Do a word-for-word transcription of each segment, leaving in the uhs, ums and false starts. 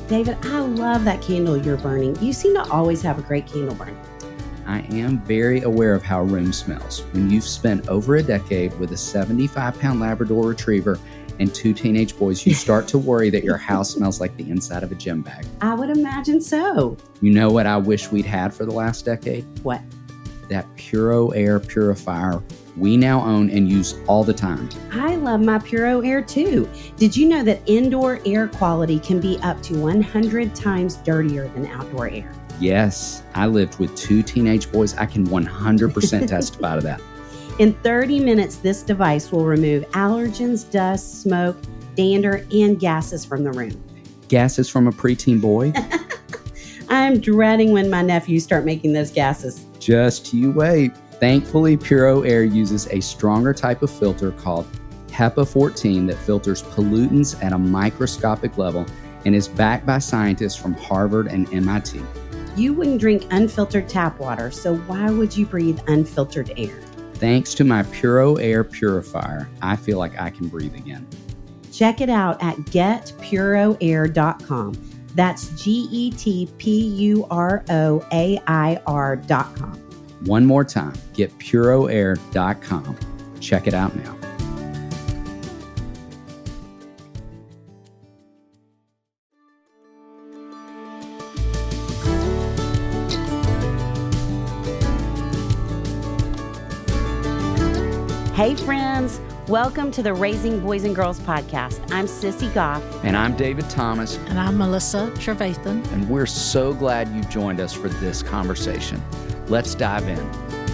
David, I love that candle you're burning. You seem to always have a great candle burn. I am very aware of how a room smells. When you've spent over a decade with a seventy-five pound Labrador Retriever and two teenage boys, you start to worry that your house smells like the inside of a gym bag. I would imagine so. You know what I wish we'd had for the last decade? What? That Puro Air purifier we now own and use all the time. I love my Puro Air too. Did you know that indoor air quality can be up to one hundred times dirtier than outdoor air? Yes, I lived with two teenage boys. I can one hundred percent testify to that. In thirty minutes, this device will remove allergens, dust, smoke, dander, and gases from the room. Gases from a preteen boy? I'm dreading when my nephews start making those gases. Just you wait. Thankfully, Puro Air uses a stronger type of filter called HEPA fourteen that filters pollutants at a microscopic level and is backed by scientists from Harvard and M I T. You wouldn't drink unfiltered tap water, so why would you breathe unfiltered air? Thanks to my Puro Air purifier, I feel like I can breathe again. Check it out at get puro air dot com. That's G E T P U R O A I R dot com. One more time, get puro air dot com. Check it out now. Hey friends, welcome to the Raising Boys and Girls podcast. I'm Sissy Goff. And I'm David Thomas. And I'm Melissa Trevathan. And we're so glad you joined us for this conversation. Let's dive in.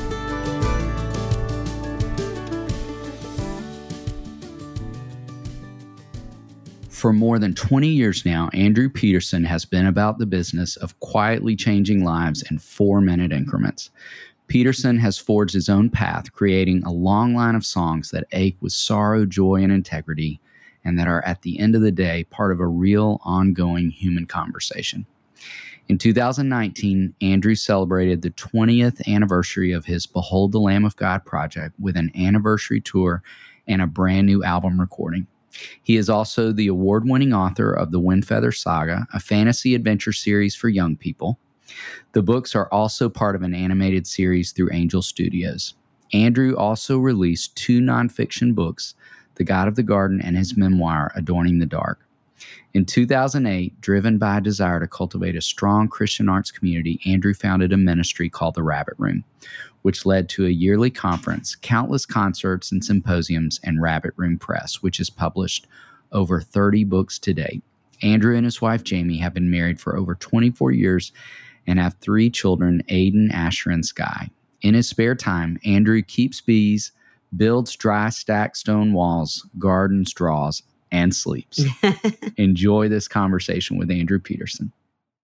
For more than twenty years now, Andrew Peterson has been about the business of quietly changing lives in four-minute increments. Peterson has forged his own path, creating a long line of songs that ache with sorrow, joy, and integrity, and that are, at the end of the day, part of a real, ongoing human conversation. In two thousand nineteen, Andrew celebrated the twentieth anniversary of his Behold the Lamb of God project with an anniversary tour and a brand new album recording. He is also the award-winning author of the Windfeather Saga, a fantasy adventure series for young people. The books are also part of an animated series through Angel Studios. Andrew also released two nonfiction books, The God of the Garden and his memoir, Adorning the Dark. In two thousand eight, driven by a desire to cultivate a strong Christian arts community, Andrew founded a ministry called The Rabbit Room, which led to a yearly conference, countless concerts and symposiums, and Rabbit Room Press, which has published over thirty books to date. Andrew and his wife, Jamie, have been married for over twenty-four years and have three children, Aiden, Asher, and Sky. In his spare time, Andrew keeps bees, builds dry stacked stone walls, gardens, draws, and sleeps. Enjoy this conversation with Andrew Peterson.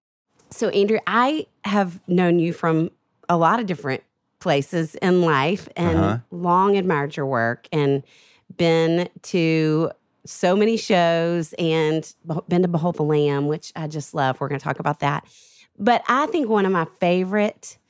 So, Andrew, I have known you from a lot of different places in life and uh-huh. long admired your work and been to so many shows and been to Behold the Lamb, which I just love. We're going to talk about that. But I think one of my favorite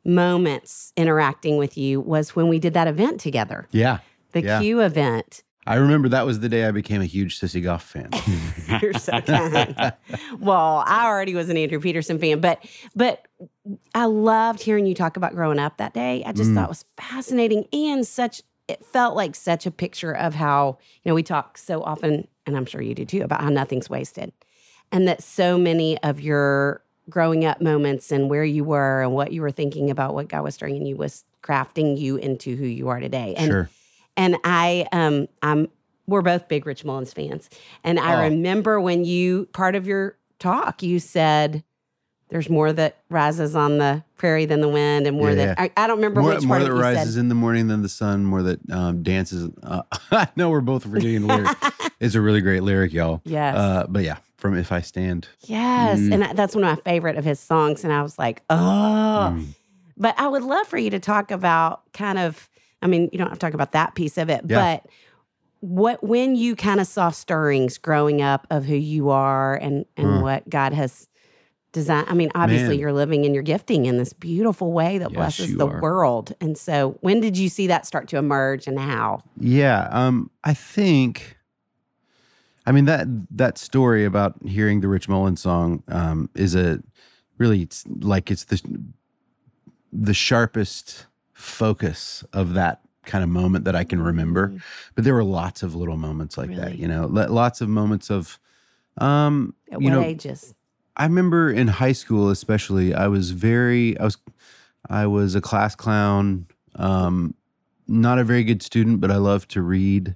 moments interacting with you was when we did that event together. Yeah. The yeah. Q event. I remember that was the day I became a huge Sissy Goff fan. You're so kind. Well, I already was an Andrew Peterson fan, but but I loved hearing you talk about growing up that day. I just mm. thought it was fascinating and such, it felt like such a picture of how, you know, we talk so often, and I'm sure you do too, about how nothing's wasted. And that so many of your growing up moments and where you were and what you were thinking about what God was doing in you was crafting you into who you are today. And, sure. And I, um, I'm, we're both big Rich Mullins fans. And I oh. remember when you, part of your talk, you said, there's more that rises on the prairie than the wind, and more yeah, that, yeah. I, I don't remember more, which more part that you rises said. in the morning than the sun, more that um, dances. Uh, I know we're both forgetting the lyric. It's a really great lyric, y'all. Yes. Uh, but yeah, from If I Stand. Yes. Mm. And that's one of my favorite of his songs. And I was like, oh. Mm. But I would love for you to talk about kind of, I mean, you don't have to talk about that piece of it, yeah. but what when you kind of saw stirrings growing up of who you are and, and uh. what God has designed. I mean, obviously Man. You're living and you're gifting in this beautiful way that yes, blesses the are. world. And so when did you see that start to emerge and how? Yeah. Um, I think... I mean, that that story about hearing the Rich Mullins song um, is a really it's like it's the the sharpest focus of that kind of moment that I can remember. Mm. But there were lots of little moments like that, Really? you know, lo- lots of moments of, um, At you what know, ages? I remember in high school, especially, I was very, I was, I was a class clown, um, not a very good student, but I loved to read.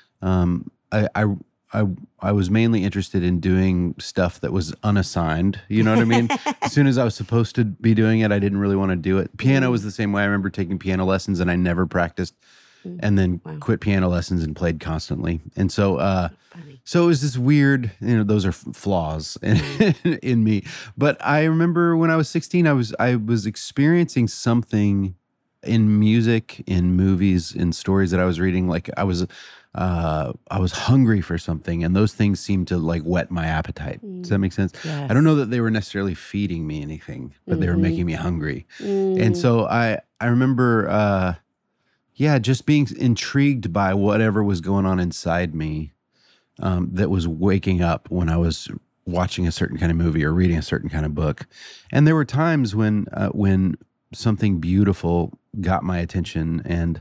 Um, I, I, I, I was mainly interested in doing stuff that was unassigned. You know what I mean? As soon as I was supposed to be doing it, I didn't really want to do it. Piano Mm. was the same way. I remember taking piano lessons and I never practiced, Mm. and then Wow. quit piano lessons and played constantly. And so, uh, Funny. so it was this weird, you know, those are f- flaws in, in me. But I remember when I was sixteen, I was I was experiencing something in music, in movies, in stories that I was reading. Like I was, uh, I was hungry for something, and those things seemed to like whet my appetite. Does that make sense? Yes. I don't know that they were necessarily feeding me anything, but they were Mhm. making me hungry. Mm. And so I I remember, uh, yeah, just being intrigued by whatever was going on inside me, um, that was waking up when I was watching a certain kind of movie or reading a certain kind of book. And there were times when uh, when something beautiful got my attention, and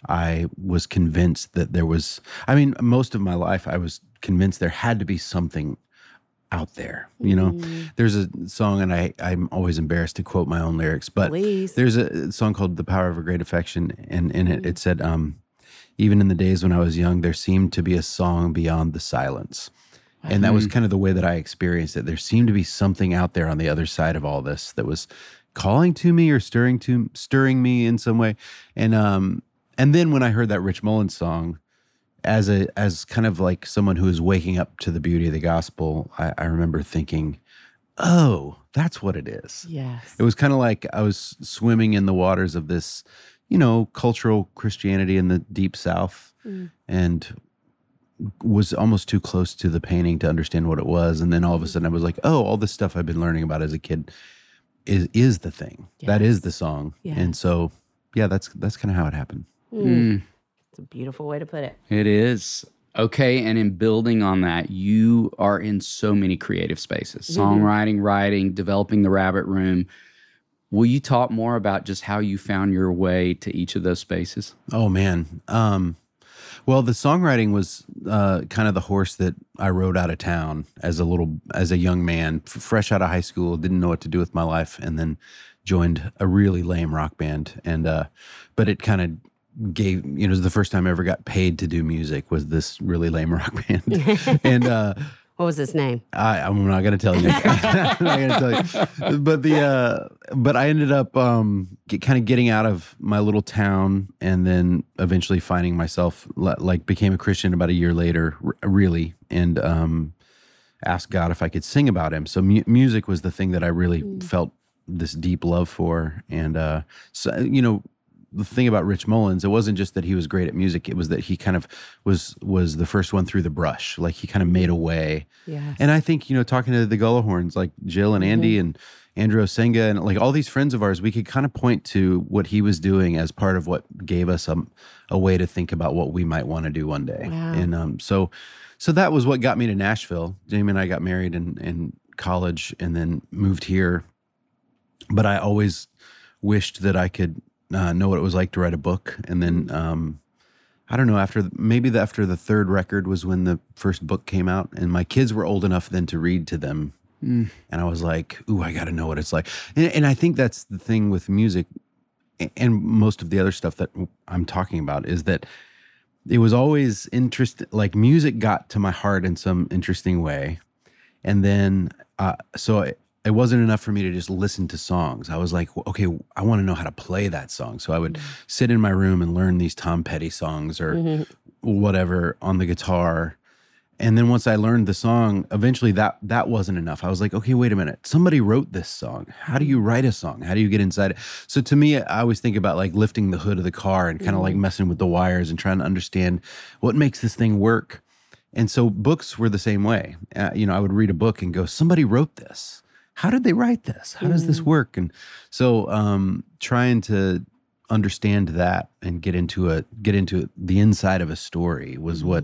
I was convinced that there was. I mean, most of my life, I was convinced there had to be something out there. You know, Mm. there's a song, and I I'm always embarrassed to quote my own lyrics, but Please. there's a song called "The Power of a Great Affection," and in it it said, um, "Even in the days when I was young, there seemed to be a song beyond the silence." And that was kind of the way that I experienced it. There seemed to be something out there on the other side of all this that was calling to me or stirring to stirring me in some way. And um, and then when I heard that Rich Mullins song, as a as kind of like someone who is waking up to the beauty of the gospel, I, I remember thinking, "Oh, that's what it is." Yes. It was kind of like I was swimming in the waters of this, you know, cultural Christianity in the deep South, Mm. and was almost too close to the painting to understand what it was. And then all of a sudden I was like, oh, all this stuff I've been learning about as a kid is is the thing. That is the song. Yes. And so, yeah, that's that's kind of how it happened. Mm. Mm, It's a beautiful way to put it. it is. Okay. And in building on that, you are in so many creative spaces, Mhm. songwriting, writing, developing the Rabbit Room. Will you talk more about just how you found your way to each of those spaces? Oh man. Um, well, the songwriting was uh, kind of the horse that I rode out of town as a little, as a young man, f- fresh out of high school, didn't know what to do with my life, and then joined a really lame rock band. And uh, but it kind of gave, you know, it was the first time I ever got paid to do music was this really lame rock band. and uh, What was his name? I, I'm not going to tell you. I'm not going to tell you. But the uh, but I ended up um, get, kind of getting out of my little town, and then eventually finding myself li- like became a Christian about a year later, r- really, and um, asked God if I could sing about Him. So mu- music was the thing that I really felt this deep love for, and uh, so you know. The thing about Rich Mullins, it wasn't just that he was great at music. It was that he kind of was was the first one through the brush. Like he kind of made a way. Yes. And I think, you know, talking to the Gullahorns, like Jill and Andy and Andrew Osenga and like all these friends of ours, we could kind of point to what he was doing as part of what gave us a, a way to think about what we might want to do one day. Wow. And um, so so that was what got me to Nashville. Jamie and I got married in, in college and then moved here. But I always wished that I could uh, know what it was like to write a book. And then um, I don't know, after maybe the, after the third record was when the first book came out, and my kids were old enough then to read to them. Mm. And I was like, ooh, I got to know what it's like. And, and I think that's the thing with music a- and most of the other stuff that I'm talking about is that it was always interesting. Like music got to my heart in some interesting way. And then, uh, so it, it wasn't enough for me to just listen to songs. I was like, okay, I want to know how to play that song. So I would sit in my room and learn these Tom Petty songs or Mhm. whatever on the guitar. And then once I learned the song, eventually that that wasn't enough. I was like, okay, wait a minute. Somebody wrote this song. How do you write a song? How do you get inside it? So to me, I always think about like lifting the hood of the car and kind of like messing with the wires and trying to understand what makes this thing work. And so books were the same way. Uh, you know, I would read a book and go, somebody wrote this. How did they write this? How does this work? And so um, trying to understand that and get into a get into the inside of a story was what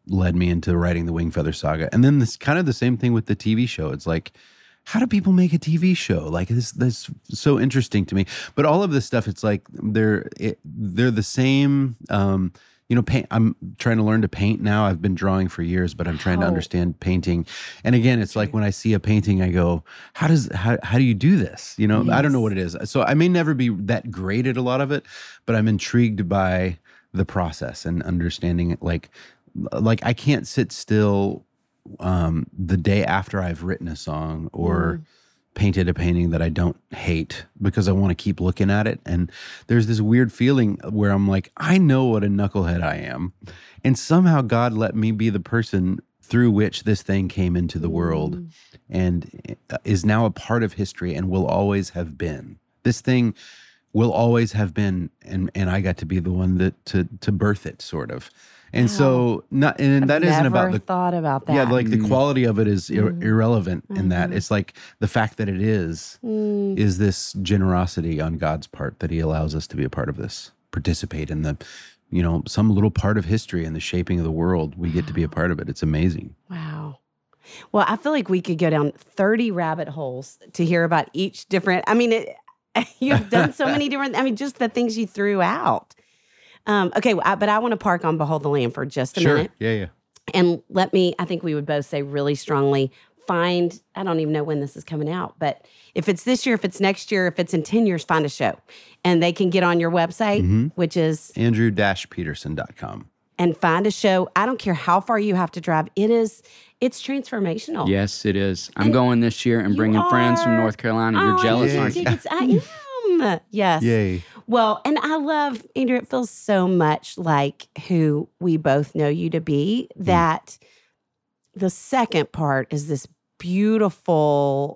led me into writing the Wingfeather Saga. And then this kind of the same thing with the T V show. It's like, how do people make a T V show? Like this, that's so interesting to me. But all of this stuff, it's like they're it, they're the same. Um, you know, paint. I'm trying to learn to paint now. I've been drawing for years, but I'm trying to Wow. understand painting. And again, it's like when I see a painting, I go, "How does how how do you do this?" You know, I don't know what it is. So I may never be that great at a lot of it, but I'm intrigued by the process and understanding it. Like, like I can't sit still um, the day after I've written a song or Mm. painted a painting that I don't hate because I want to keep looking at it. And there's this weird feeling where I'm like, I know what a knucklehead I am. And somehow God let me be the person through which this thing came into the world Mm. and is now a part of history and will always have been. This thing will always have been, and and I got to be the one that to to birth it, sort of. And so not and that isn't about Never the thought about that. yeah, like the quality of it is ir- Mm. irrelevant in that. Mhm. It's like the fact that it is Mm. is this generosity on God's part that he allows us to be a part of this, participate in the, you know, some little part of history and the shaping of the world. We get to be a part of it. It's amazing. Wow. Well, I feel like we could go down thirty rabbit holes to hear about each different. I mean, it, you've done so many different, I mean, just the things you threw out. Um, okay, I, but I want to park on Behold the Lamb for just a minute. Yeah, yeah. And let me, I think we would both say really strongly, find, I don't even know when this is coming out, but if it's this year, if it's next year, if it's in ten years, find a show. And they can get on your website, Mhm. which is, Andrew Peterson dot com. and find a show. I don't care how far you have to drive. It is, it's transformational. Yes, it is. I'm And going this year and you bringing friends from are- North Carolina. You're Oh, jealous, I need aren't you? tickets. I am. Yes. Yay. Well, and I love, Andrew, it feels so much like who we both know you to be that the second part is this beautiful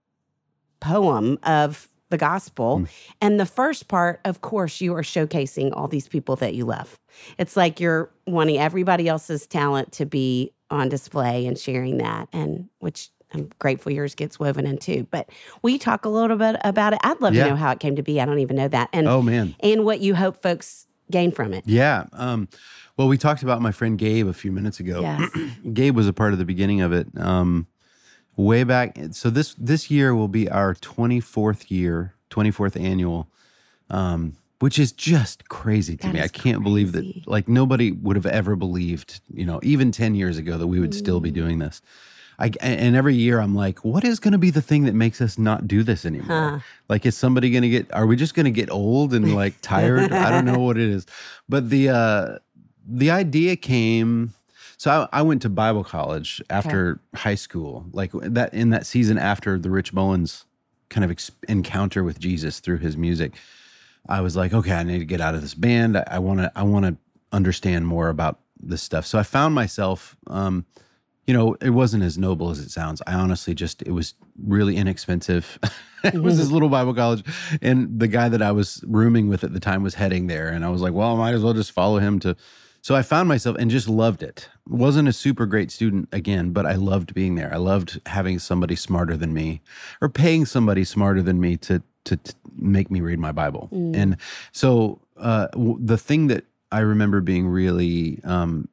poem of the gospel. Mm. And the first part, of course, you are showcasing all these people that you love. It's like you're wanting everybody else's talent to be on display and sharing that, and which I'm grateful yours gets woven in too. But will you talk a little bit about it? I'd love Yeah. to know how it came to be. I don't even know that. And Oh, man. and what you hope folks gain from it. Yeah. Um, well, we talked about my friend Gabe a few minutes ago. Yes. Gabe was a part of the beginning of it. Um, way back. So this this year will be our twenty-fourth year, twenty-fourth annual, um, which is just crazy to That me. I is can't believe crazy. that, like, nobody would have ever believed, you know, even ten years ago that we would still be doing this. I, and every year I'm like, what is going to be the thing that makes us not do this anymore? Huh. Like, is somebody going to get, are we just going to get old and like tired? I don't know what it is. But the, uh, the idea came, so I, I went to Bible college after high school, like that in that season after the Rich Mullins kind of ex- encounter with Jesus through his music. I was like, okay, I need to get out of this band. I want to, I want to understand more about this stuff. So I found myself, um, you know, it wasn't as noble as it sounds. I honestly just, it was really inexpensive. It was this little Bible college. And the guy that I was rooming with at the time was heading there. And I was like, well, I might as well just follow him to. So I found myself and just loved it. Wasn't a super great student again, but I loved being there. I loved having somebody smarter than me or paying somebody smarter than me to, to, to make me read my Bible. Mm. And so uh, w- the thing that I remember being really, um,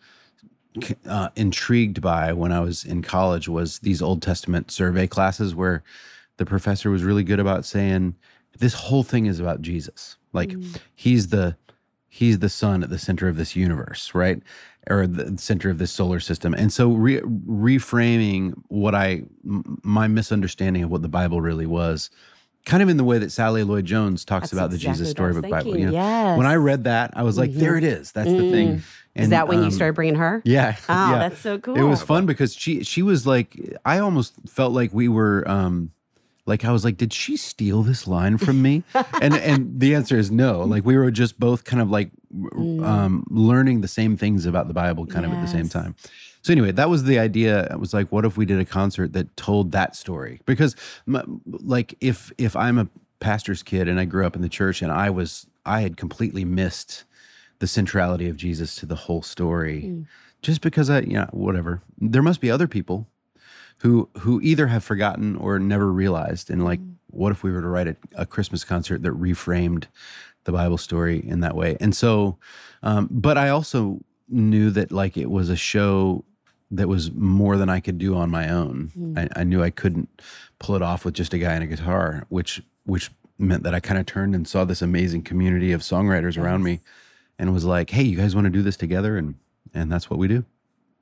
Uh, intrigued by when I was in college was these Old Testament survey classes where the professor was really good about saying this whole thing is about Jesus. Like he's the he's the sun at the center of this universe, right? Or the center of this solar system. And so re- reframing what I m- my misunderstanding of what the Bible really was, kind of in the way that Sally Lloyd Jones talks That's about the exactly Jesus what I was Storybook Bible. thinking. You know, Yes. when I read that, I was like, Mhm. there it is. That's the thing. Mm. Is that when you started bringing her? Yeah. Oh, yeah. that's so cool. It was fun because she she was like, I almost felt like we were um like I was like, did she steal this line from me? and and the answer is no. Like we were just both kind of like um learning the same things about the Bible kind of at the same Yes. time. So anyway, that was the idea. It was like, what if we did a concert that told that story? Because my, like if if I'm a pastor's kid and I grew up in the church and I was I had completely missed the centrality of Jesus to the whole story. Mm. Just because I, you know, whatever. There must be other people who who either have forgotten or never realized. And like, Mm. what if we were to write a, a Christmas concert that reframed the Bible story in that way? And so, um, but I also knew that like it was a show that was more than I could do on my own. Mm. I, I knew I couldn't pull it off with just a guy and a guitar, which which meant that I kind of turned and saw this amazing community of songwriters Yes. around me, and was like, "Hey, you guys want to do this together?" And and that's what we do.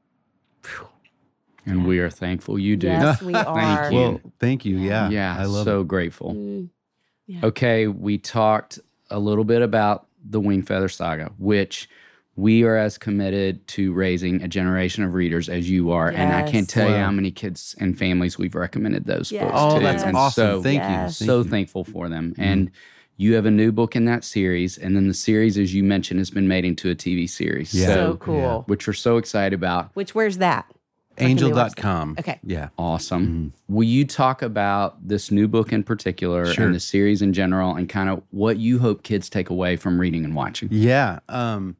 And we are thankful you do. Yes, we are. you. Well, thank you. Yeah, Yeah, I love so it. grateful. Mm. Yeah. Okay, we talked a little bit about the Wingfeather Saga, which we are as committed to raising a generation of readers as you are. And I can't Yes. tell you Wow. how many kids and families we've recommended those Yes. books Oh, to. that's And awesome. So, Thank Yes. you. so Thank you. thankful for them. And you have a new book in that series. And then the series, as you mentioned, has been made into a T V series. Yeah. So So, cool. which we're so excited about. Which, where's that? Angel Where dot can com. Okay. Yeah. Awesome. Will you talk about this new book in particular Sure. and the series in general and kind of what you hope kids take away from reading and watching? Yeah. Um,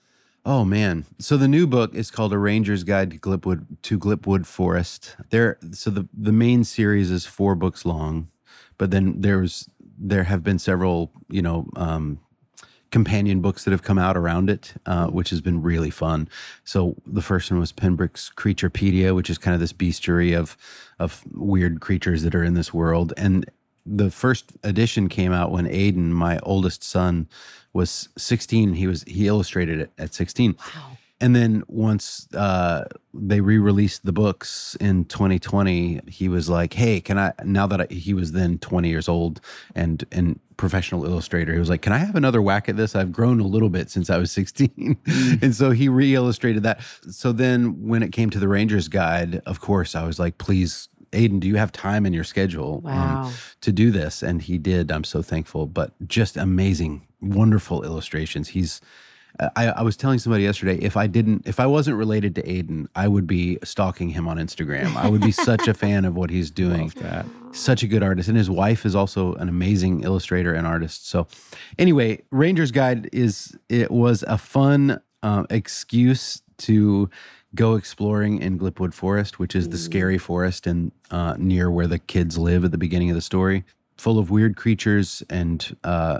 oh man. So the new book is called A Ranger's Guide to Glipwood to Glipwood Forest. There. So the the main series is four books long, but then there's there have been several, you know, um, companion books that have come out around it, uh, which has been really fun. So the first one was Pembroke's Creaturepedia, which is kind of this bestiary of of weird creatures that are in this world. And the first edition came out when Aiden, my oldest son, was sixteen. He was he illustrated it at sixteen. Wow. And then once uh, they re-released the books in twenty twenty, he was like, "Hey, can I?" Now that I, he was then twenty years old and and professional illustrator, he was like, "Can I have another whack at this? I've grown a little bit since I was sixteen." And so he re-illustrated that. So then when it came to the Ranger's Guide, of course, I was like, "Please, Aiden, do you have time in your schedule Wow. um, to do this?" And he did. I'm so thankful. But just amazing, wonderful illustrations. He's I, I was telling somebody yesterday, if I didn't, if I wasn't related to Aiden, I would be stalking him on Instagram. I would be such a fan of what he's doing. Love that. Such a good artist. And his wife is also an amazing illustrator and artist. So anyway, Ranger's Guide is, it was a fun um, excuse to go exploring in Glipwood Forest, which is the scary forest and uh, near where the kids live at the beginning of the story, full of weird creatures and uh,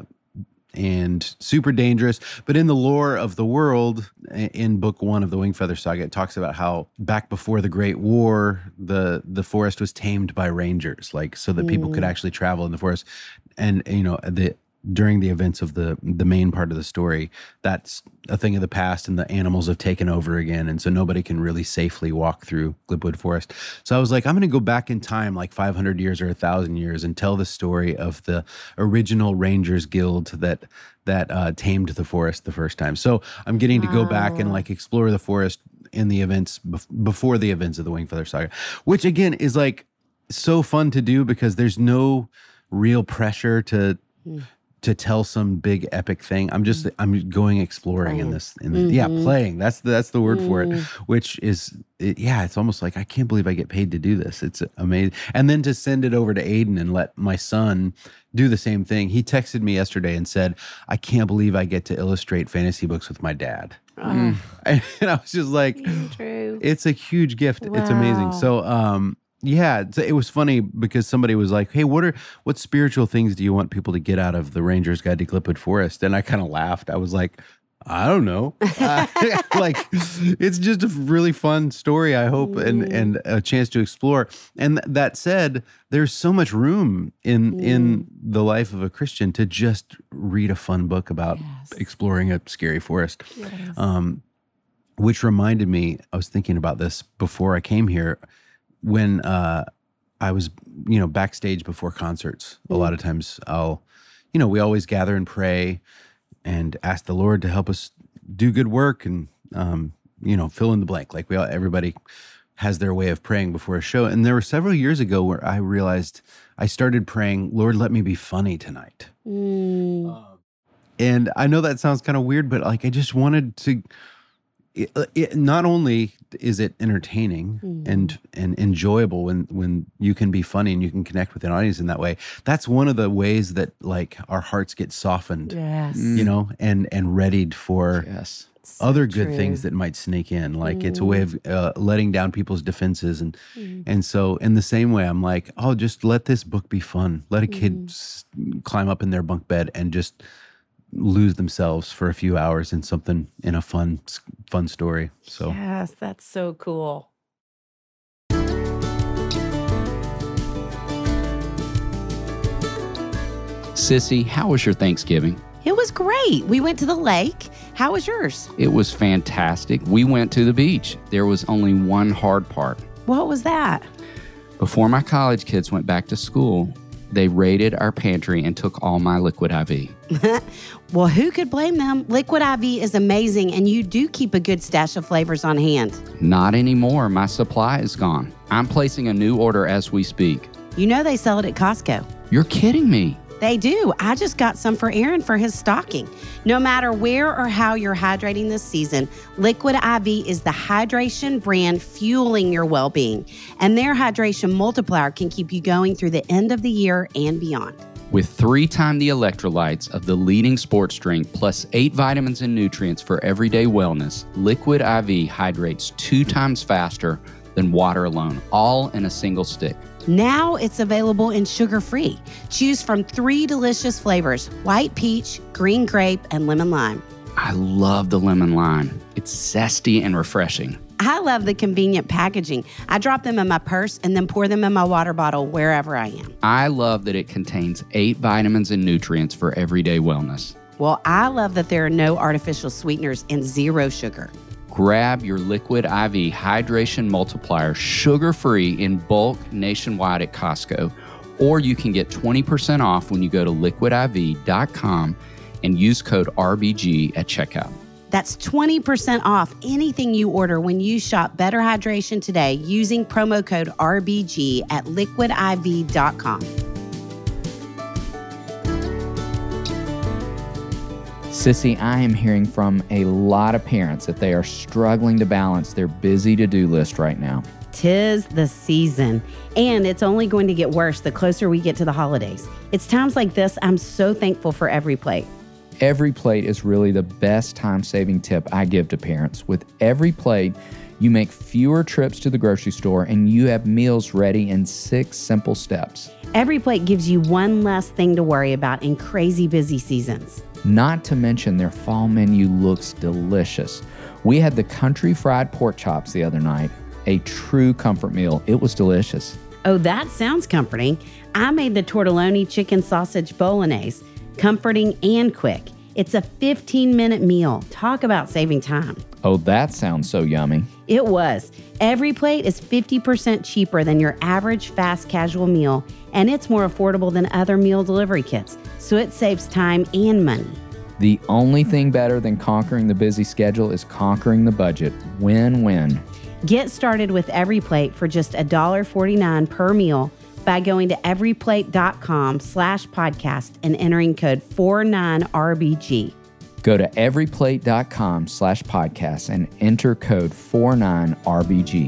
and super dangerous. But in the lore of the world, in book one of the Wingfeather Saga, it talks about how back before the Great War, the the forest was tamed by rangers, like so that people could actually travel in the forest. And you know, the during the events of the the main part of the story, that's a thing of the past, and the animals have taken over again, and so nobody can really safely walk through Glipwood Forest. So I was like, I'm going to go back in time, like five hundred years or a thousand years, and tell the story of the original Rangers Guild that that uh, tamed the forest the first time. So I'm getting to go back and like explore the forest in the events bef- before the events of the Wingfeather Saga, which again is like so fun to do because there's no real pressure to. to tell some big epic thing. I'm just I'm going exploring in this in the, yeah, playing. That's the, that's the word for it, which is it, yeah, it's almost like I can't believe I get paid to do this. It's amazing. And then to send it over to Aiden and let my son do the same thing. He texted me yesterday and said, "I can't believe I get to illustrate fantasy books with my dad." Oh, And I was just like, true. it's a huge gift. It's amazing. Wow. So, um, yeah, it's- it was funny because somebody was like, "Hey, what are what spiritual things do you want people to get out of the Ranger's Guide to Glipwood Forest?" And I kind of laughed. I was like, "I don't know." Uh, like, it's just a really fun story. I hope, and and a chance to explore. And th- that said, there's so much room in in the life of a Christian to just read a fun book about Yes. exploring a scary forest. Yes. Um, which reminded me, I was thinking about this before I came here. When uh, I was, you know, backstage before concerts, a lot of times I'll, you know, we always gather and pray and ask the Lord to help us do good work and, um, you know, fill in the blank. Like we all, everybody has their way of praying before a show. And there were several years ago where I realized I started praying, "Lord, let me be funny tonight." Mm. And I know that sounds kind of weird, but like I just wanted to. It, it, not only is it entertaining Mhm. and and enjoyable when when you can be funny and you can connect with an audience in that way. That's one of the ways that like our hearts get softened, Yes. you know, and and readied for Yes. So other good true. things that might sneak in. Like it's a way of uh, letting down people's defenses, and Mm. and so in the same way, I'm like, oh, just let this book be fun. Let a kid Mm. s- climb up in their bunk bed and just lose themselves for a few hours in something, in a fun, fun story. So yes, that's so cool. Sissy, how was your Thanksgiving? It was great. We went to the lake. How was yours? It was fantastic. We went to the beach. There was only one hard part. What was that? Before my college kids went back to school, they raided our pantry and took all my Liquid I V. Well, who could blame them? Liquid I V is amazing, and you do keep a good stash of flavors on hand. Not anymore. My supply is gone. I'm placing a new order as we speak. You know they sell it at Costco. You're kidding me. They do. I just got some for Aaron for his stocking. No matter where or how you're hydrating this season, Liquid I V is the hydration brand fueling your well-being. And their hydration multiplier can keep you going through the end of the year and beyond. With three times the electrolytes of the leading sports drink, plus eight vitamins and nutrients for everyday wellness, Liquid I V hydrates two times faster than water alone, all in a single stick. Now it's available in sugar-free. Choose from three delicious flavors: white peach, green grape, and lemon lime. I love the lemon lime. It's zesty and refreshing. I love the convenient packaging. I drop them in my purse and then pour them in my water bottle wherever I am. I love that it contains eight vitamins and nutrients for everyday wellness. Well, I love that there are no artificial sweeteners and zero sugar. Grab your Liquid I V Hydration Multiplier sugar-free in bulk nationwide at Costco, or you can get twenty percent off when you go to liquid I V dot com and use code R B G at checkout. That's twenty percent off anything you order when you shop Better Hydration today using promo code R B G at liquid I V dot com. Sissy, I am hearing from a lot of parents that they are struggling to balance their busy to-do list right now. Tis the season, and it's only going to get worse the closer we get to the holidays. It's times like this I'm so thankful for Every Plate. Every Plate is really the best time-saving tip I give to parents. With Every Plate, you make fewer trips to the grocery store and you have meals ready in six simple steps. Every Plate gives you one less thing to worry about in crazy busy seasons. Not to mention their fall menu looks delicious. We had the country fried pork chops the other night, a true comfort meal. It was delicious. Oh, that sounds comforting. I made the tortelloni chicken sausage bolognese, comforting and quick. It's a fifteen minute meal. Talk about saving time. Oh, that sounds so yummy. It was. Every Plate is fifty percent cheaper than your average fast casual meal, and it's more affordable than other meal delivery kits, so it saves time and money. The only thing better than conquering the busy schedule is conquering the budget. Win-win. Get started with Every Plate for just one dollar and forty-nine cents per meal by going to everyplate.com slash podcast and entering code forty-nine R B G. Go to everyplate.com slash podcast and enter code forty-nine R B G.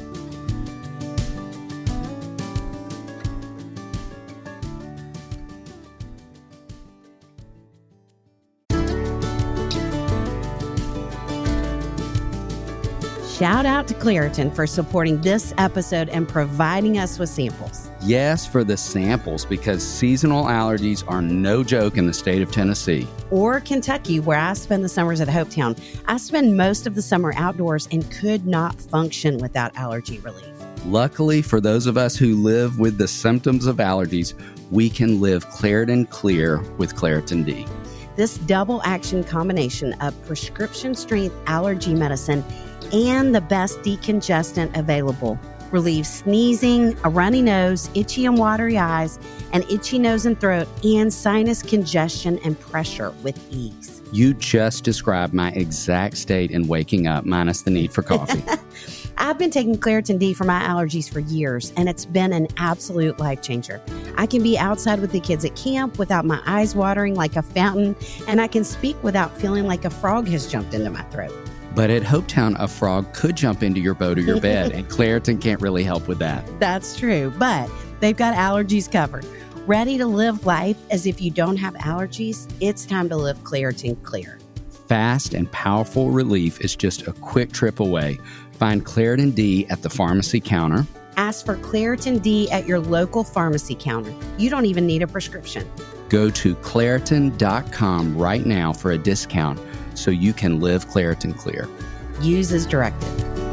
Shout out to Claritin for supporting this episode and providing us with samples. Yes, for the samples, because seasonal allergies are no joke in the state of Tennessee. Or Kentucky, where I spend the summers at Hopetown. I spend most of the summer outdoors and could not function without allergy relief. Luckily, for those of us who live with the symptoms of allergies, we can live Claritin Clear with Claritin D. This double action combination of prescription strength allergy medicine and the best decongestant available relieves sneezing, a runny nose, itchy and watery eyes, an itchy nose and throat, and sinus congestion and pressure with ease. You just described my exact state in waking up, minus the need for coffee. I've been taking Claritin D for my allergies for years, and it's been an absolute life changer. I can be outside with the kids at camp without my eyes watering like a fountain, and I can speak without feeling like a frog has jumped into my throat. But at Hopetown, a frog could jump into your boat or your bed, and Claritin can't really help with that. That's true, but they've got allergies covered. Ready to live life as if you don't have allergies? It's time to live Claritin Clear. Fast and powerful relief is just a quick trip away. Find Claritin D at the pharmacy counter. Ask for Claritin D at your local pharmacy counter. You don't even need a prescription. Go to Claritin dot com right now for a discount so you can live Claritin Clear. Use as directed.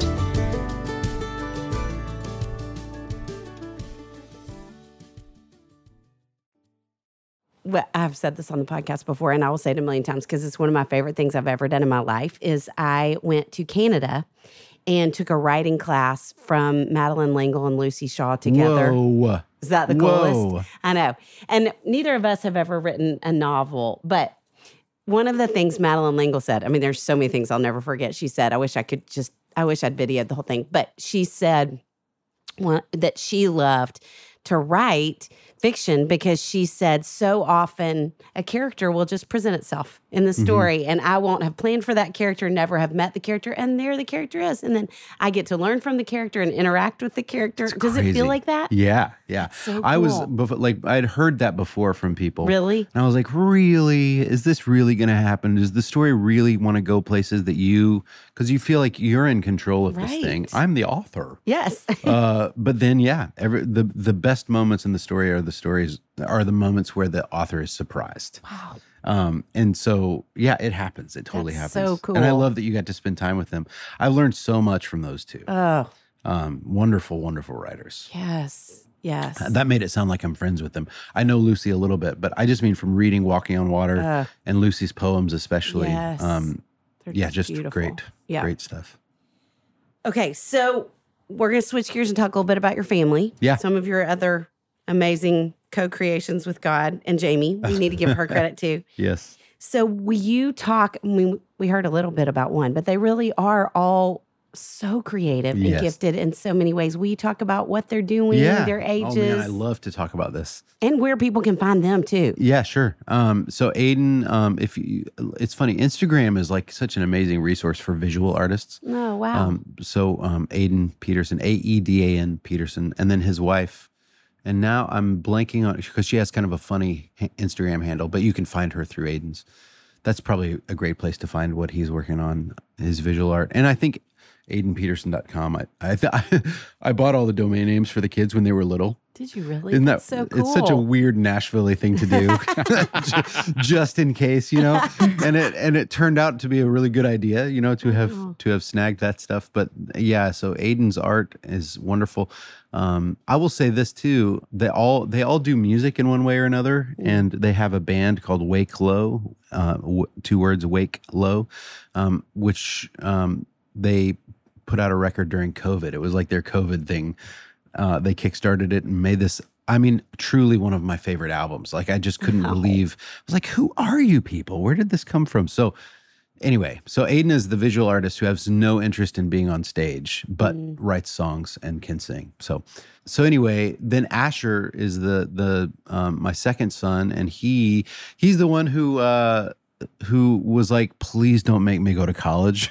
Well, I've said this on the podcast before, and I will say it a million times because it's one of my favorite things I've ever done in my life, is I went to Canada and took a writing class from Madeleine L'Engle and Lucy Shaw together. Whoa. Is that the coolest? Whoa. I know. And neither of us have ever written a novel, but one of the things Madeleine L'Engle said, I mean, there's so many things I'll never forget. She said, I wish I could just, I wish I'd videoed the whole thing, but she said one, that she loved to write fiction because she said so often a character will just present itself in the story mm-hmm. and I won't have planned for that character, never have met the character, and there the character is. And then I get to learn from the character and interact with the character. It's Does crazy. It feel like that? Yeah, yeah. So cool. I was before, like, I'd heard that before from people. Really? And I was like, really? Is this really going to happen? Does the story really want to go places that you, because you feel like you're in control of right. this thing. I'm the author. Yes. uh, but then, yeah, every, the, the best moments in the story are the stories, are the moments where the author is surprised. Wow. Um, and so, yeah, it happens. It totally That's happens. so cool. And I love that you got to spend time with them. I learned so much from those two. Oh. Um, wonderful, wonderful writers. Yes. Yes. That made it sound like I'm friends with them. I know Lucy a little bit, but I just mean from reading Walking on Water uh, and Lucy's poems especially. Yes. Um, They're yeah, just beautiful. great, Yeah. great stuff. Okay, so we're going to switch gears and talk a little bit about your family. Yeah. Some of your other amazing co-creations with God and Jamie. We need to give her credit too. Yes. So will you talk, I mean, we heard a little bit about one, but they really are all so creative and Yes. gifted in so many ways. Will you talk about what they're doing, Yeah. their ages, Oh, man, I love to talk about this. and where people can find them too? Yeah, sure. Um, so Aiden, um, if you, it's funny, Instagram is like such an amazing resource for visual artists. Oh, wow. Um, so um, Aiden Peterson, A E D A N Peterson, and then his wife. And now I'm blanking on, because she has kind of a funny ha- Instagram handle, but you can find her through Aiden's. That's probably a great place to find what he's working on, his visual art. And I think aiden peterson dot com. I I, th- I bought all the domain names for the kids when they were little. Did you really? Isn't that That's so cool. It's such a weird Nashville thing to do, just in case, you know. And it and it turned out to be a really good idea, you know, to have Oh. to have snagged that stuff. But yeah, so Aiden's art is wonderful. Um, I will say this too: they all they all do music in one way or another, and they have a band called Wake Low, uh, w- two words, Wake Low, um, which um, they put out a record during COVID. It was like their COVID thing. Uh, they kickstarted it and made this, I mean, truly one of my favorite albums. Like, I just couldn't Wow. believe, I was like, who are you people? Where did this come from? So anyway, so Aiden is the visual artist who has no interest in being on stage, but Mm. writes songs and can sing. So, so anyway, then Asher is the, the, um, my second son, and he, he's the one who, uh, who was like, please don't make me go to college.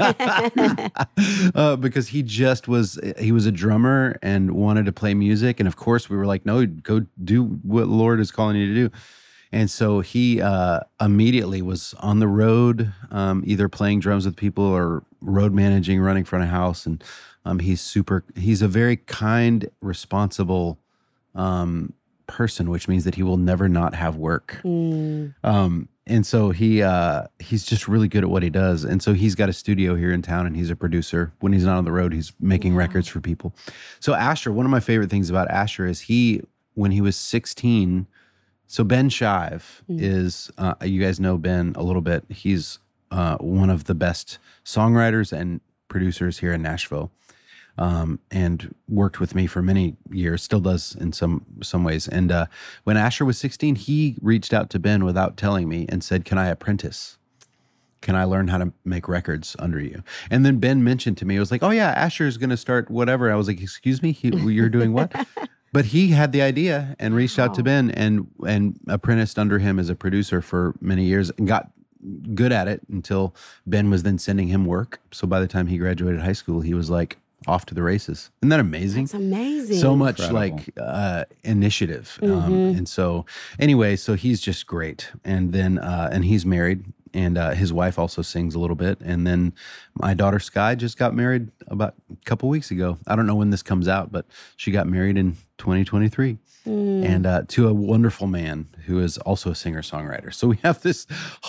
uh, because he just was, he was a drummer and wanted to play music. And of course we were like, no, go do what the Lord is calling you to do. And so he uh, immediately was on the road, um, either playing drums with people or road managing, running front of house. And um, he's super, he's a very kind, responsible um, person, which means that he will never not have work. Mm. Um, and so he uh, he's just really good at what he does. And so he's got a studio here in town, and he's a producer. When he's not on the road, he's making Wow. records for people. So Asher, one of my favorite things about Asher is he, when he was sixteen, so Ben Shive Mm. is, uh, you guys know Ben a little bit. He's uh, one of the best songwriters and producers here in Nashville. Um, and worked with me for many years, still does in some some ways. And uh, when Asher was sixteen, he reached out to Ben without telling me and said, can I apprentice? Can I learn how to make records under you? And then Ben mentioned to me, it was like, oh yeah, Asher's going to start whatever. I was like, excuse me, he, you're doing what? But he had the idea and reached out to Wow. Ben and and apprenticed under him as a producer for many years and got good at it until Ben was then sending him work. So by the time he graduated high school, he was like off to the races. Isn't that amazing? That's amazing. So much Incredible. like uh, initiative. Um, Mhm. and so anyway, so he's just great. And then, uh, and he's married and uh, his wife also sings a little bit. And then my daughter Sky just got married about a couple weeks ago. I don't know when this comes out, but she got married in twenty twenty-three. Mm. And uh, to a wonderful man who is also a singer-songwriter. So we have this,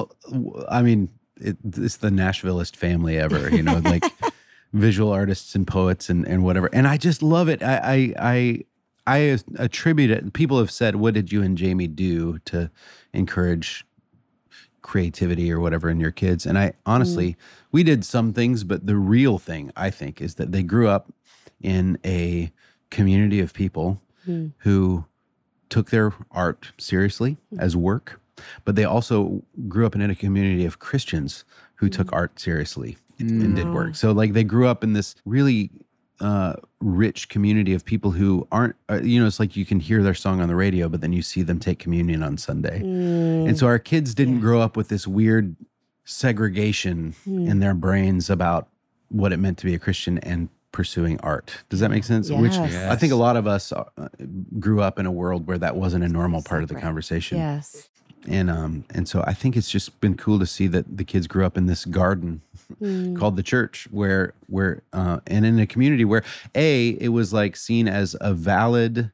I mean, it, it's the Nashvilleest family ever, you know, like visual artists and poets and, and whatever. And I just love it. I, I, I, I attribute it. People have said, what did you and Jamie do to encourage creativity or whatever in your kids? And I honestly, mm. we did some things, but the real thing I think is that they grew up in a community of people mm. who took their art seriously mm. as work, but they also grew up in a community of Christians who mm. took art seriously mm. and did work. So like they grew up in this really uh, rich community of people who aren't, uh, you know, it's like you can hear their song on the radio, but then you see them take communion on Sunday. Mm. And so our kids didn't yeah. grow up with this weird segregation mm. in their brains about what it meant to be a Christian and pursuing art. Does that make sense? Yes. Which Yes. I think a lot of us uh, grew up in a world where that wasn't a normal part of the conversation. Yes. And um and so I think it's just been cool to see that the kids grew up in this garden mm. called the church, where where uh, and in a community where a it was like seen as a valid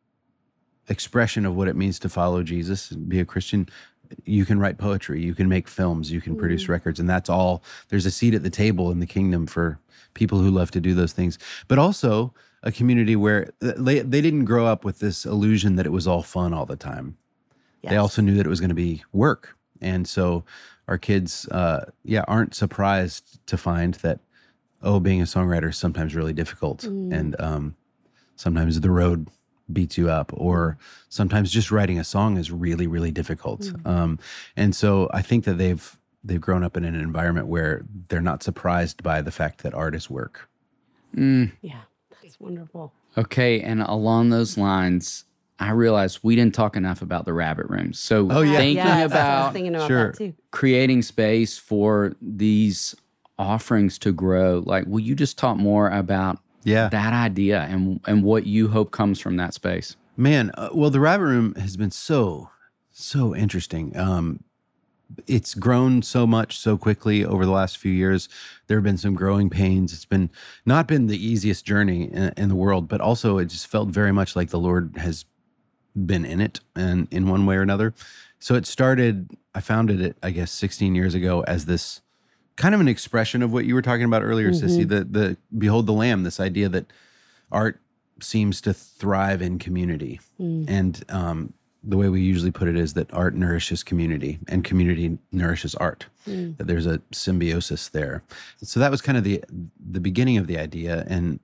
expression of what it means to follow Jesus and be a Christian. You can write poetry, you can make films, you can mm. produce records, and that's all. There's a seat at the table in the kingdom for people who love to do those things. But also a community where they they didn't grow up with this illusion that it was all fun all the time. Yes. They also knew that it was going to be work. And so our kids, uh, yeah, aren't surprised to find that, oh, being a songwriter is sometimes really difficult. Mm. And um, sometimes the road beats you up, or sometimes just writing a song is really, really difficult. Mm. Um, and so I think that they've they've grown up in an environment where they're not surprised by the fact that art is work. Mm. Yeah, that's wonderful. Okay, and along those lines, I realized we didn't talk enough about the Rabbit Room. So oh, yeah. thinking yes, about, I was thinking about sure. that too. creating space for these offerings to grow, like, will you just talk more about yeah. that idea and and what you hope comes from that space? Man, uh, well, the Rabbit Room has been so, so interesting. Um, it's grown so much so quickly over the last few years. There have been some growing pains. It's been not been the easiest journey in, in the world, but also it just felt very much like the Lord has been in it and in one way or another. So it started, I founded it, I guess, sixteen years ago as this kind of an expression of what you were talking about earlier, mm-hmm. Sissy, the, the Behold the Lamb, this idea that art seems to thrive in community. Mm. And um, the way we usually put it is that art nourishes community and community nourishes art, mm. that there's a symbiosis there. So that was kind of the the beginning of the idea. And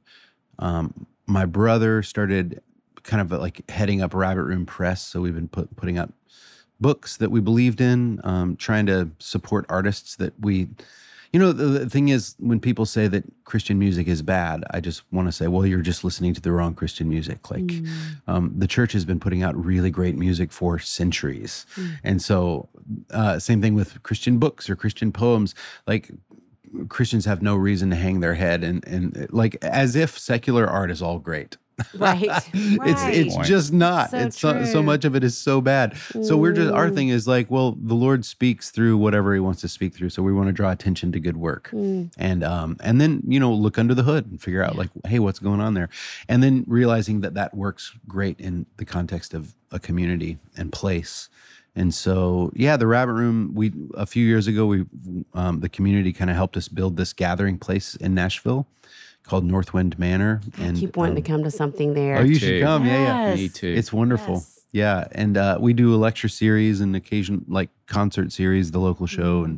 um, my brother started kind of like heading up Rabbit Room Press. So we've been put, putting up books that we believed in, um, trying to support artists that we, you know, the, the thing is, when people say that Christian music is bad, I just want to say, well, you're just listening to the wrong Christian music. Like mm. um, the church has been putting out really great music for centuries. Mm. And so uh, same thing with Christian books or Christian poems, like Christians have no reason to hang their head and, and like as if secular art is all great. Right. right. It's it's Point. just not. So it's so, true. so much of it is so bad. Mm. So we're just our thing is like, well, the Lord speaks through whatever He wants to speak through. So we want to draw attention to good work, mm. and um and then you know look under the hood and figure out like, hey, what's going on there, and then realizing that that works great in the context of a community and place. And so, yeah, the Rabbit Room, we a few years ago, we um, the community kind of helped us build this gathering place in Nashville called Northwind Manor. And I keep wanting um, to come to something there. Oh, you too. should come. Yeah, yeah. Yes. Me too. It's wonderful. Yes. Yeah. And uh, we do a lecture series and occasion like concert series, the local show. Mm-hmm. And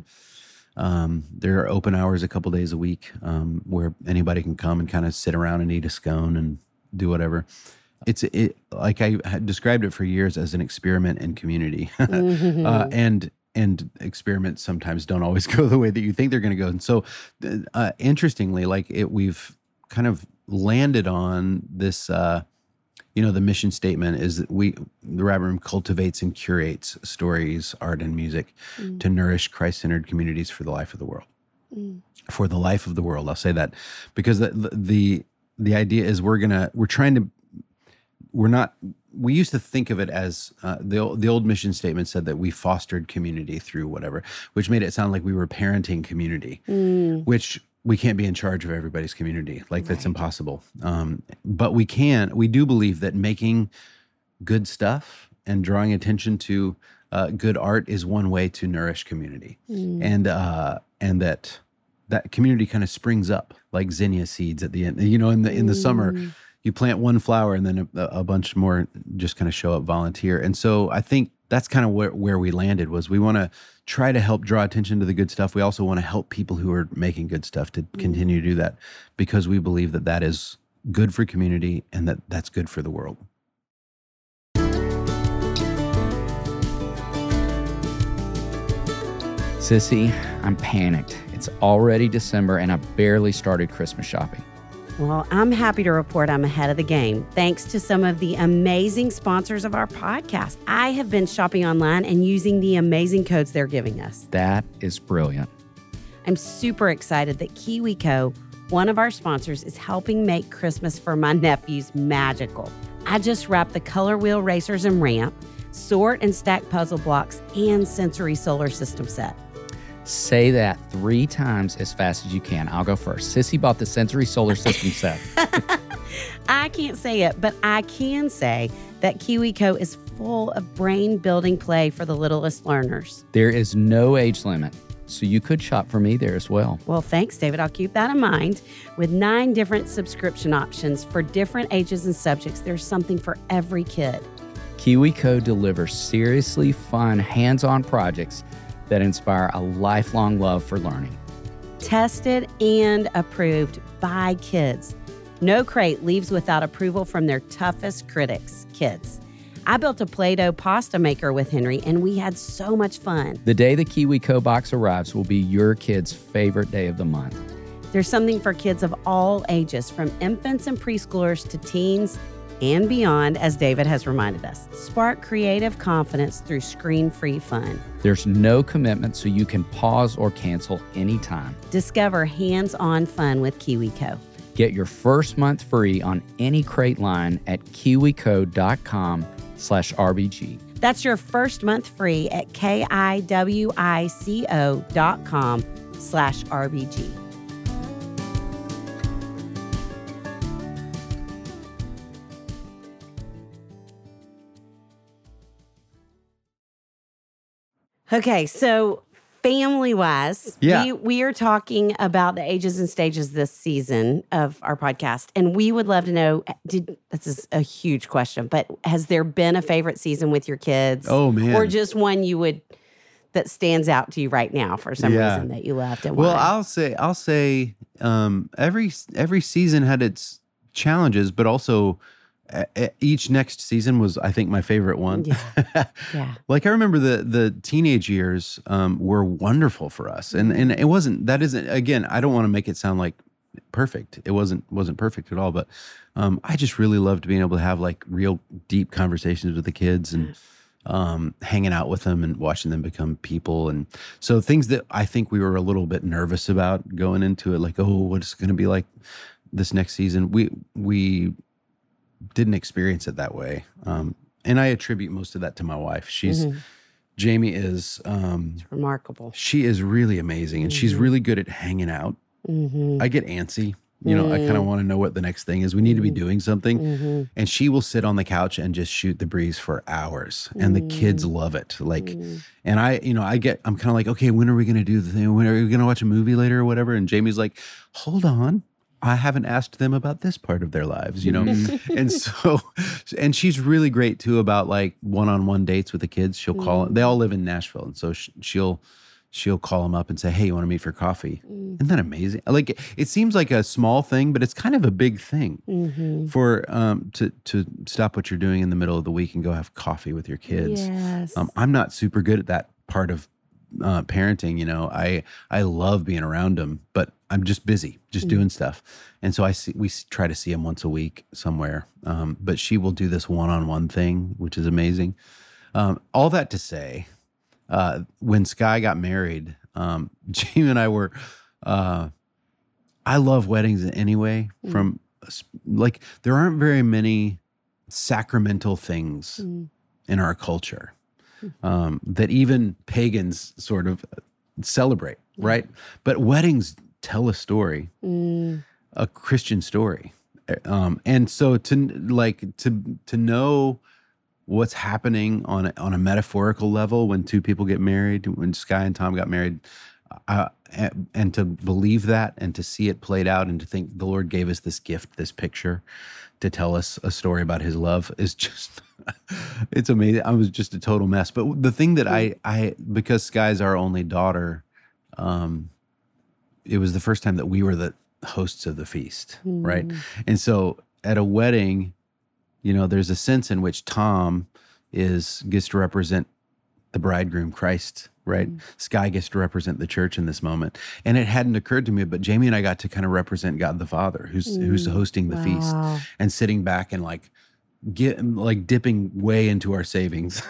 um, there are open hours a couple days a week um, where anybody can come and kind of sit around and eat a scone and do whatever. It's it like I had described it for years as an experiment in community. Mm-hmm. uh, and and experiments sometimes don't always go the way that you think they're going to go. And so uh, interestingly, like it, we've kind of landed on this, uh, you know, the mission statement is that we, the Rabbit Room cultivates and curates stories, art, and music mm. to nourish Christ-centered communities for the life of the world. Mm. For the life of the world, I'll say that because the the the idea is we're gonna we're trying to we're not we used to think of it as uh, the o- the old mission statement said that we fostered community through whatever, which made it sound like we were parenting community, Mm. which we can't be in charge of everybody's community. Like that's impossible. Um, but we can. We do believe that making good stuff and drawing attention to uh, good art is one way to nourish community, Mm. and uh, and that that community kind of springs up like zinnia seeds at the end. You know, in the in the summer. Mm. You plant one flower and then a, a bunch more just kind of show up volunteer. And so I think that's kind of where, where we landed was we want to try to help draw attention to the good stuff. We also want to help people who are making good stuff to continue to do that because we believe that that is good for community and that that's good for the world. Sissy, I'm panicked. It's already December and I barely started Christmas shopping. Well, I'm happy to report I'm ahead of the game thanks to some of the amazing sponsors of our podcast. I have been shopping online and using the amazing codes they're giving us. That is brilliant. I'm super excited that KiwiCo, one of our sponsors, is helping make Christmas for my nephews magical. I just wrapped the color wheel racers and ramp, sort and stack puzzle blocks, and sensory solar system set. Say that three times as fast as you can. I'll go first. Sissy bought the sensory solar system set. I can't say it, but I can say that KiwiCo is full of brain-building play for the littlest learners. There is no age limit, so you could shop for me there as well. Well, thanks, David. I'll keep that in mind. With nine different subscription options for different ages and subjects, there's something for every kid. KiwiCo delivers seriously fun, hands-on projects that inspire a lifelong love for learning. Tested and approved by kids. No crate leaves without approval from their toughest critics, kids. I built a Play-Doh pasta maker with Henry, and we had so much fun. The day the KiwiCo box arrives will be your kid's favorite day of the month. There's something for kids of all ages, from infants and preschoolers to teens and beyond, as David has reminded us. Spark creative confidence through screen-free fun. There's no commitment, so you can pause or cancel anytime. Discover hands-on fun with KiwiCo. Get your first month free on any crate line at kiwico.com slash RBG. That's your first month free at K-I-W-I-C-O dot com slash RBG. Okay, so family-wise, Yeah. we, we are talking about the ages and stages this season of our podcast, and we would love to know, did this is a huge question, but has there been a favorite season with your kids? Oh, man. Or just one you would, that stands out to you right now for some Yeah. reason that you loved and Well, why? I'll say I'll say um, every every season had its challenges, but also uh, each next season was, I think, my favorite one. Yeah. Yeah. Like I remember the the teenage years um, were wonderful for us, and and it wasn't. That isn't again. I don't want to make it sound like perfect. It wasn't wasn't perfect at all, but um, I just really loved being able to have like real deep conversations with the kids and. Um, hanging out with them and watching them become people. And so things that I think we were a little bit nervous about going into it, like, oh, what's it going to be like this next season? We, we didn't experience it that way. Um, and I attribute most of that to my wife. She's, Mhm. Jamie is, um, Remarkable. she is really amazing and she's really good at hanging out. Mm-hmm. I get antsy. You know, I kind of want to know what the next thing is. We need to be doing something. Mm-hmm. And she will sit on the couch and just shoot the breeze for hours. And the kids love it. Like, and I, you know, I get, I'm kind of like, okay, when are we going to do the thing? When are we going to watch a movie later or whatever? And Jamie's like, hold on. I haven't asked them about this part of their lives, you know? And so, and she's really great too about like one-on-one dates with the kids. She'll call, they all live in Nashville. And so sh- she'll, she'll call them up and say, hey, you want to meet for coffee? Isn't that amazing? Like, it, it seems like a small thing, but it's kind of a big thing Mm-hmm. for, um, to, to stop what you're doing in the middle of the week and go have coffee with your kids. Yes. Um, I'm not super good at that part of uh, parenting. You know, I, I love being around them, but I'm just busy, just doing stuff. And so I see, we s- try to see them once a week somewhere. Um, but she will do this one-on-one thing, which is amazing. Um, all that to say, uh, when Sky got married, um, Jamie and I were, uh, I love weddings anyway. From like, there aren't very many sacramental things mm. in our culture um, that even pagans sort of celebrate, mm. right? But weddings tell a story, mm. a Christian story. Um, and so to like to to know what's happening on a, on a metaphorical level when two people get married, when Sky and Tom got married, uh, and, and to believe that and to see it played out and to think the Lord gave us this gift, this picture, to tell us a story about His love is just, it's amazing. I was just a total mess. But the thing that I, I because Sky's our only daughter, um, it was the first time that we were the hosts of the feast, mm. right? And so at a wedding, you know, there's a sense in which Tom is gets to represent the bridegroom, Christ, right? Mm. Sky gets to represent the church in this moment. And it hadn't occurred to me, but Jamie and I got to kind of represent God the Father, who's mm. who's hosting the wow. feast and sitting back and like get like dipping way into our savings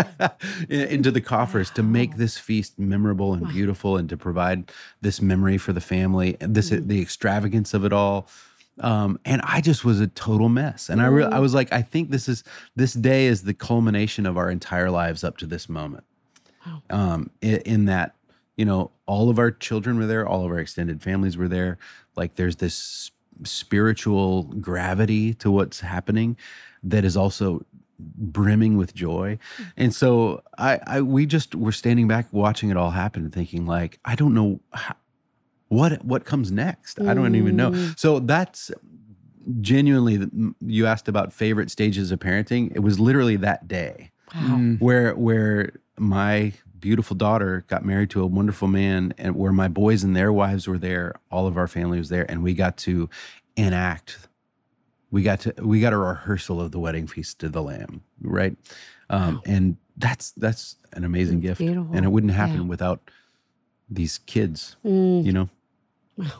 into the coffers wow. to make this feast memorable and wow. beautiful and to provide this memory for the family, this mm. the extravagance of it all. Um, and I just was a total mess. And I re- I was like, I think this is this day is the culmination of our entire lives up to this moment. Wow. Um, in, in that, you know, all of our children were there, all of our extended families were there. Like there's this spiritual gravity to what's happening that is also brimming with joy. And so I, I we just were standing back watching it all happen and thinking like, I don't know how, what what comes next. I don't even know. So that's genuinely, you asked about favorite stages of parenting. It was literally that day wow. where where my beautiful daughter got married to a wonderful man, and where my boys and their wives were there, all of our family was there, and we got to enact. We got to we got a rehearsal of the wedding feast to the Lamb, right? Um, wow. And that's that's an amazing that's gift, beautiful. And it wouldn't happen yeah. without these kids, mm. you know. Wow.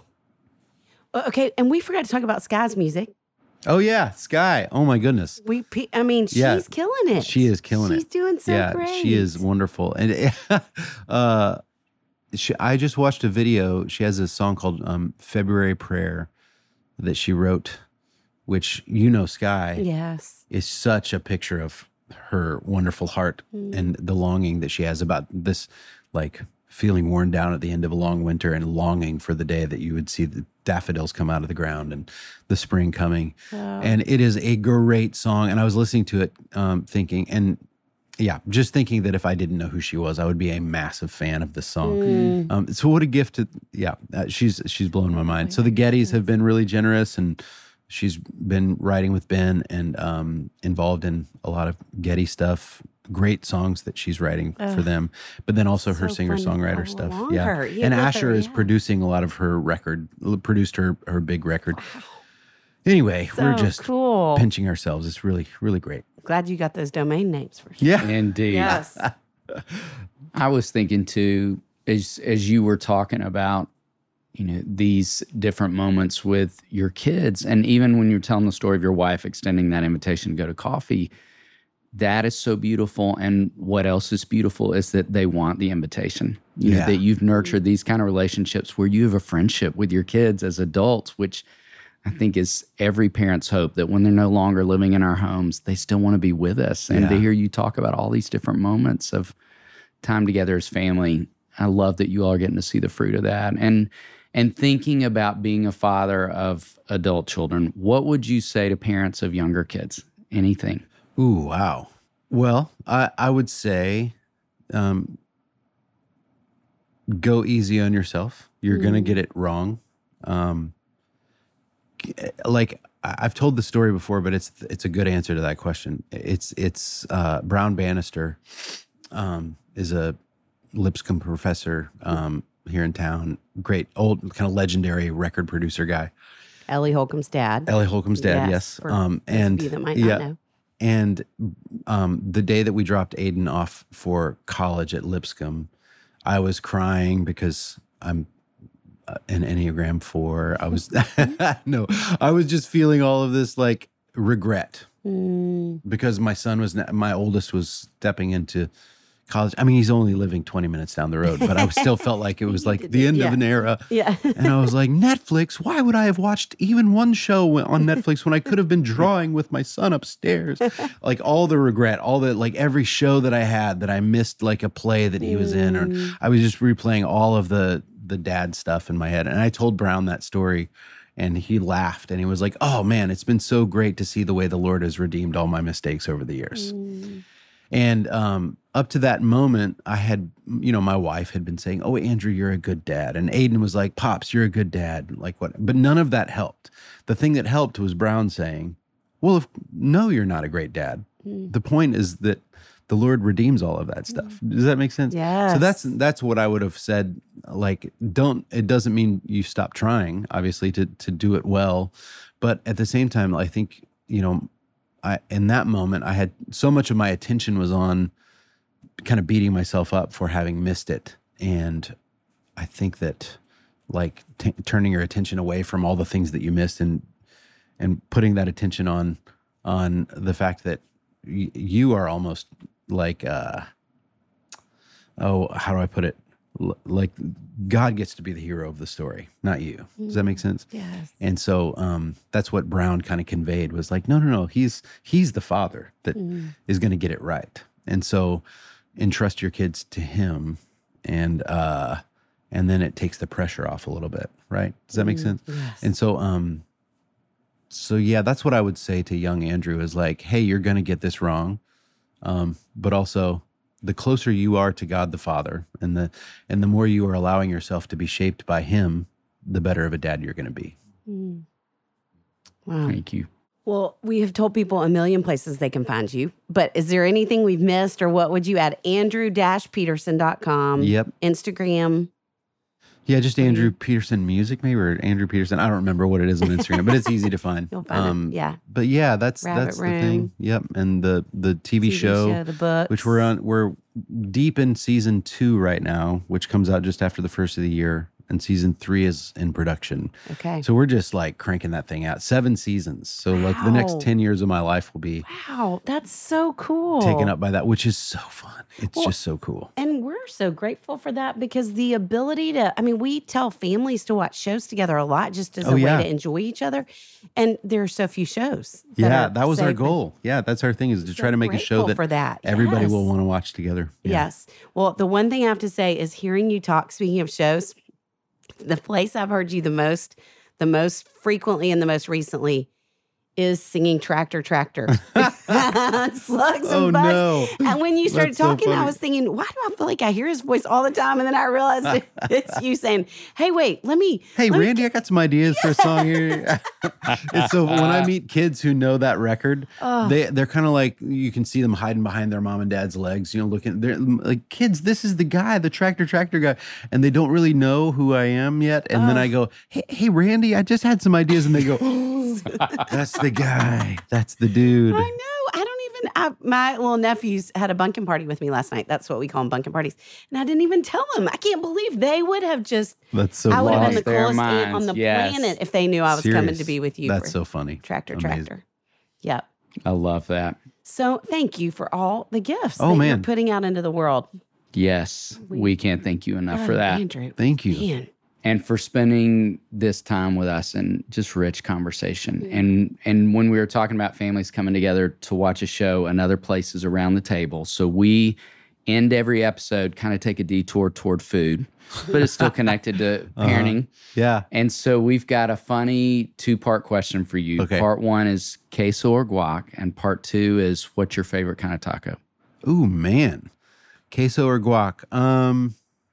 Okay, and we forgot to talk about Sky's music. Oh yeah, Sky. Oh my goodness. We, I mean, she's yeah, killing it. She is killing she's it. She's doing so yeah, great. She is wonderful. And uh, she, I just watched a video. She has a song called um, "February Prayer" that she wrote, which you know, Sky. Yes, is such a picture of her wonderful heart mm. and the longing that she has about this, like feeling worn down at the end of a long winter and longing for the day that you would see the daffodils come out of the ground and the spring coming. Wow. And it is a great song. And I was listening to it um, thinking, and yeah, just thinking that if I didn't know who she was, I would be a massive fan of this song. Mm. Um, so what a gift to, yeah, uh, she's she's blown my mind. So the Gettys have been really generous, and she's been writing with Ben and um, involved in a lot of Getty stuff. Great songs that she's writing Ugh. for them, but then also her so singer-songwriter stuff. Yeah, and Asher her, yeah. is producing a lot of her record, produced her her big record. Wow. Anyway, so we're just cool. pinching ourselves. It's really, really great. Glad you got those domain names for sure. Yeah, indeed. Yes. I was thinking too, as as you were talking about, you know, these different moments with your kids, and even when you're telling the story of your wife extending that invitation to go to coffee. That is so beautiful. And what else is beautiful is that they want the invitation. You yeah. know, that you've nurtured these kind of relationships where you have a friendship with your kids as adults, which I think is every parent's hope, that when they're no longer living in our homes, they still want to be with us. And yeah. to hear you talk about all these different moments of time together as family, I love that you all are getting to see the fruit of that. And and thinking about being a father of adult children, what would you say to parents of younger kids? Anything? Ooh, wow. Well, I, I would say um, go easy on yourself. You're mm. going to get it wrong. Um, like I've told the story before, but it's it's a good answer to that question. It's it's uh, Brown Bannister um, is a Lipscomb professor um, here in town. Great, old, kind of legendary record producer guy. Ellie Holcomb's dad. Ellie Holcomb's dad, yes. yes. Um, and you that might not yeah, know. And um, the day that we dropped Aiden off for college at Lipscomb, I was crying because I'm uh, an Enneagram four. I was, no, I was just feeling all of this like regret mm. because my son was, my oldest was stepping into college. I mean, he's only living twenty minutes down the road, but I still felt like it was like the end Yeah. of an era. Yeah. And I was like, Netflix, why would I have watched even one show on Netflix when I could have been drawing with my son upstairs? Like all the regret, all the, like every show that I had that I missed, like a play that he was in, or I was just replaying all of the, the dad stuff in my head. And I told Brown that story and he laughed and he was like, oh man, it's been so great to see the way the Lord has redeemed all my mistakes over the years. Mm. And um, up to that moment, I had, you know, my wife had been saying, oh, Andrew, you're a good dad. And Aiden was like, Pops, you're a good dad. Like what? But none of that helped. The thing that helped was Brown saying, well, if, no, you're not a great dad. Mm. The point is that the Lord redeems all of that stuff. Does that make sense? Yes. So that's that's what I would have said. Like, don't, it doesn't mean you stop trying, obviously, to to do it well. But at the same time, I think, you know, I, in that moment, I had so much of my attention was on kind of beating myself up for having missed it. And I think that like t- turning your attention away from all the things that you missed and and putting that attention on on the fact that y- you are almost like, uh, oh, how do I put it? L- like God gets to be the hero of the story, not you. Does that make sense? Yes. And so um, that's what Brown kind of conveyed was like, no, no, no, he's he's the father that Mm. is going to get it right. And so entrust your kids to him, and uh, and then it takes the pressure off a little bit, right? Does that make Mm, sense? yes. And so um, so yeah, that's what I would say to young Andrew is like, hey, you're going to get this wrong, um, but also the closer you are to God the Father, and the and the more you are allowing yourself to be shaped by Him, the better of a dad you're going to be. Mm. Wow. Thank you. Well, we have told people a million places they can find you, but is there anything we've missed, or what would you add? Andrew Peterson dot com. Yep. Instagram. Yeah, just Andrew Peterson Music, maybe, or Andrew Peterson. I don't remember what it is on Instagram, but it's easy to find. You'll find it. Yeah. But yeah, that's Rabbit that's Room. the thing. Yep, and the the T V, T V show, the books. which we're on. We're deep in season two right now, which comes out just after the first of the year, and season three is in production. Okay. So we're just like cranking that thing out. Seven seasons. So like the next Wow. ten years of my life will be Wow, that's so cool. taken up by that, which is so fun. It's Well, just so cool. And we're so grateful for that, because the ability to, I mean, we tell families to watch shows together a lot just as Oh, a yeah. way to enjoy each other. And there are so few shows. that Yeah, are that was our safe and- goal. Yeah, that's our thing is to So try to make a show grateful that for that. everybody Yes. will want to watch together. Yeah. Yes. Well, the one thing I have to say is hearing you talk, speaking of shows, the place I've heard you the most, the most frequently and the most recently is singing Tractor Tractor. Slugs Oh, and bugs. no. And when you started That's so talking, I funny. was thinking, why do I feel like I hear his voice all the time? And then I realized it, it's you saying, hey, wait, let me. Hey, let me Randy, I got some ideas for a song here. It's so when I meet kids who know that record, Oh. they they're kind of like you can see them hiding behind their mom and dad's legs, you know, looking. They're like, kids, this is the guy, the Tractor Tractor guy, and they don't really know who I am yet. And then Oh. I go, hey, hey, Randy, I just had some ideas, and they go, oh, that's the guy, that's the dude. I know. I don't even. I, my little nephews had a bunkin party with me last night. That's what we call them, bunkin parties. And I didn't even tell them. I can't believe they would have just. That's so I would have been funny. the Lost their coolest aunt on minds, the yes. planet if they knew I was coming Serious. to be with you. That's for so funny. Tractor Amazing. Tractor. Yep. I love that. So thank you for all the gifts Oh, that you're man. putting out into the world. Yes, We- we can't thank you enough for Oh, that. Andrew. Thank you. Man. And for spending this time with us and just rich conversation. And and when we were talking about families coming together to watch a show, another place is around the table. So we end every episode, kind of take a detour toward food, but it's still connected to parenting. Yeah. And so we've got a funny two-part question for you. Okay. Part one is queso or guac, and part two is what's your favorite kind of taco? Ooh, man. Queso or guac? Um,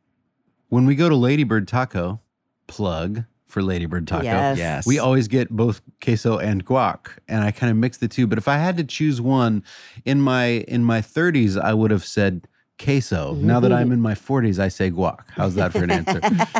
when we go to Ladybird Taco, plug for Ladybird Taco. Yes. Yes. We always get both queso and guac, and I kind of mix the two. But if I had to choose one, in my in my thirties, I would have said queso. Now that I'm in my forties, I say guac. How's that for an answer?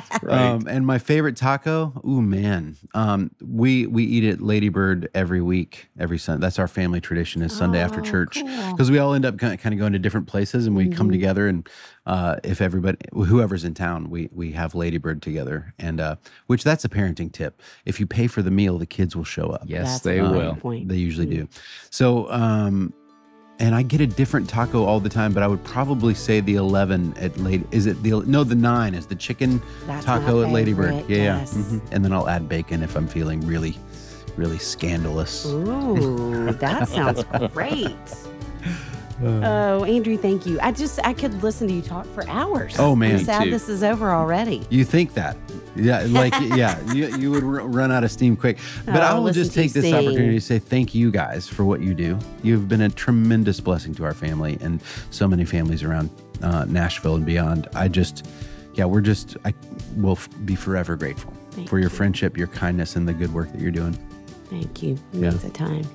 um, and my favorite taco, ooh man, um, we we eat at Ladybird every week, every Sunday. That's our family tradition. Is Sunday after Oh, church, cool. because we all end up kind of, kind of going to different places, and we come together. And uh, if everybody, whoever's in town, we we have Ladybird together, and uh, which that's a parenting tip. If you pay for the meal, the kids will show up. Yes, That's they a great will. point. They usually do. So, um, and I get a different taco all the time, but I would probably say the eleven at Lady. Is it the no? The nine is the chicken That's taco my at Lady Bird. favorite, Yeah, yes. yeah. Mhm. And then I'll add bacon if I'm feeling really, really scandalous. Ooh, that sounds great. Oh, Andrew, thank you. I just, I could listen to you talk for hours. Oh, man. I'm Me sad too. this is over already. You think that? Yeah, like yeah, you, you would r- run out of steam quick. But Oh, I will listen just to you take this sing. opportunity to say thank you guys for what you do. You've been a tremendous blessing to our family and so many families around uh, Nashville and beyond. I just, yeah, we're just, I will f- be forever grateful Thank for your you. friendship, your kindness, and the good work that you're doing. Thank you. It Yeah. means a time.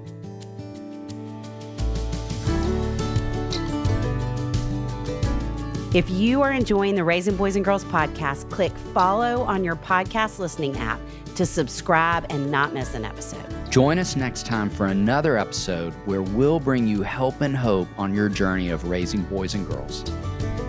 If you are enjoying the Raising Boys and Girls podcast, click follow on your podcast listening app to subscribe and not miss an episode. Join us next time for another episode where we'll bring you help and hope on your journey of raising boys and girls.